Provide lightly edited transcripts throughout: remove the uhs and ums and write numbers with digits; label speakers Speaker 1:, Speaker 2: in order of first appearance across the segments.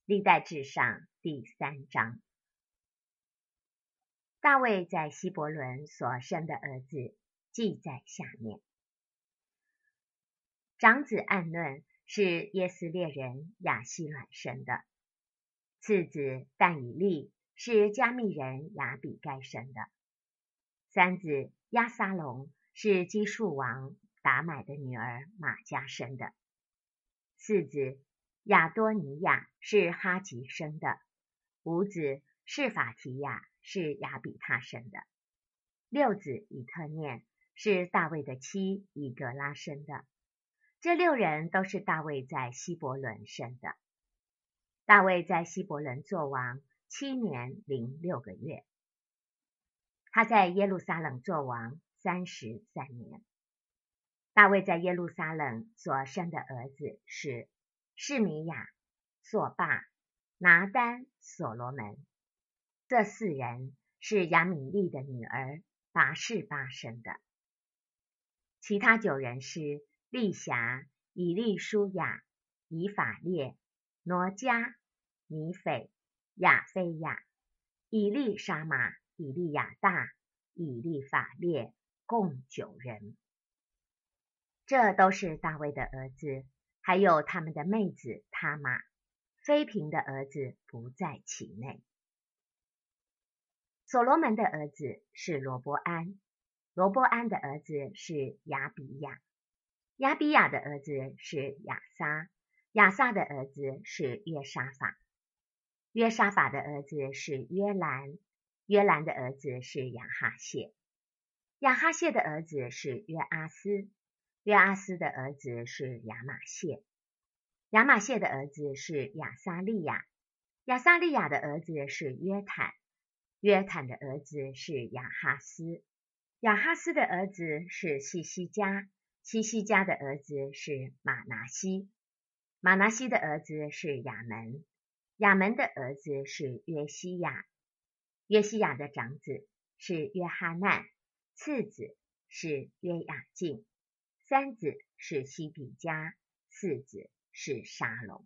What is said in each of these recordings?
Speaker 1: 历代志上第3章。大卫在希伯伦所生的儿子记在下面。长子暗论是耶斯列人亚希卵生的，次子但以利是加密人亚比该生的，三子押撒龙是基述王达买的女儿玛迦生的，四子亚多尼亚是哈吉生的，五子示法提亚是亚比他生的，六子以特念是大卫的妻以格拉生的。这6人都是大卫在希伯伦生的。大卫在希伯伦作王7年零6个月。他在耶路撒冷作王33年。大卫在耶路撒冷所生的儿子是示米亚、索巴、拿单、所罗门。这4人是亚米利的女儿拔示巴生的。其他9人是利辖、以利舒雅、以法列、挪迦、尼斐、亚非亚、以利沙玛、以利亚大、以利法列，共9人。这都是大卫的儿子，还有他们的妹子他玛，妃嫔的儿子不在其内。所罗门的儿子是罗波安，罗波安的儿子是亚比亚，亚比亚的儿子是亚撒，亚撒的儿子是约沙法，约沙法的儿子是约兰，约兰的儿子是亚哈谢，亚哈谢的儿子是约阿斯，约阿斯的儿子是亚玛谢，亚玛谢的儿子是亚撒利亚，亚撒利亚的儿子是约坦，约坦的儿子是亚哈斯，亚哈斯的儿子是希西家，希西家的儿子是马拿西，马拿西的儿子是亚门，亚门的儿子是约西亚，约西亚的长子是约哈难，次子是约雅敬，三子是西比家，四子是沙龙。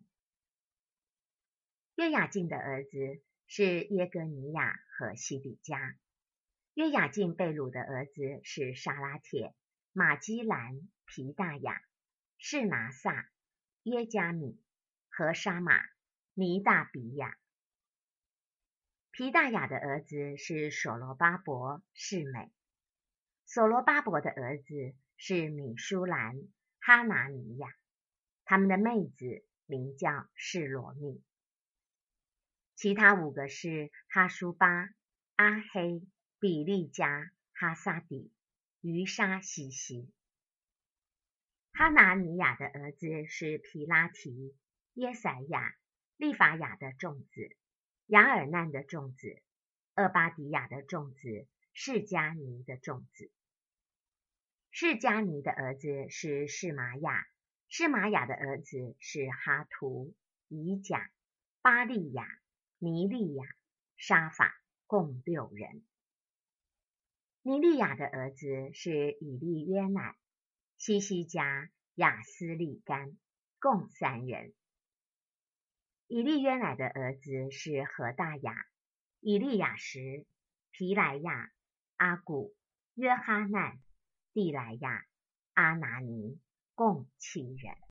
Speaker 1: 约雅敬的儿子是耶哥尼亚和西比家。约雅敬被掳的儿子是沙拉铁、马基兰、皮大雅、示拿撒、耶加米、和沙玛、尼大比亚。皮大雅的儿子是所罗巴伯、示美。所罗巴伯的儿子是米舒兰、哈拿尼亚，他们的妹子名叫示罗密。其他5个是哈舒巴、阿黑、比利加、哈撒底、于沙西西。哈拿尼亚的儿子是皮拉提、耶宰亚、利法雅的众子，雅尔难的众子，厄巴迪亚的众子，示迦尼的众子。示迦尼的儿子是示玛雅，示玛雅的儿子是哈图、以甲、巴利亚、尼利亚、沙法，共6人。尼利亚的儿子是以利约乃、西西家、亚斯利干，共3人。以利约乃的儿子是何大雅、以利亚什、皮莱亚、阿古、约哈难、地莱亚、阿拿尼，共7人。